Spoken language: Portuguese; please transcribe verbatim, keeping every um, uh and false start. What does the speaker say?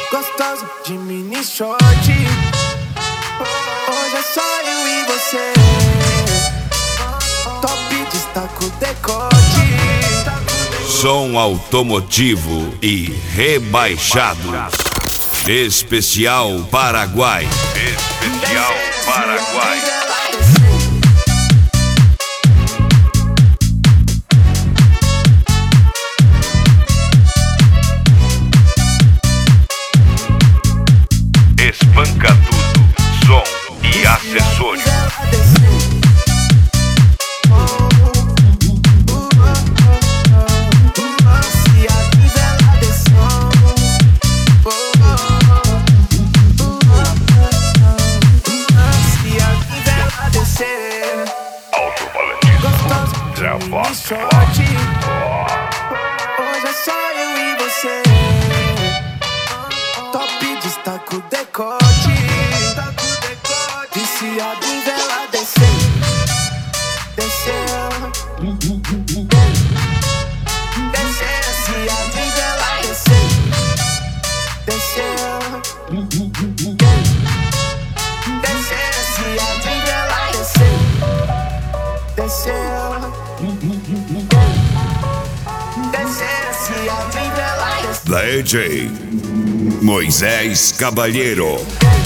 Gostoso de mini short. Hoje é só eu e você. Top destaca o decote. Som automotivo e rebaixado. Especial Paraguai. Especial Paraguai. Espanca tudo, som e acessórios. Alto Valentino, Travasso. Hoje é só eu e você. Top destaca o decote. Viciado em vela descendo. Descendo. Descendo, viciado em vela descendo. Descendo. Descendo, viciado em vela descendo. Descendo. Descendo, viciado em vela descendo. D J Moisés Caballero.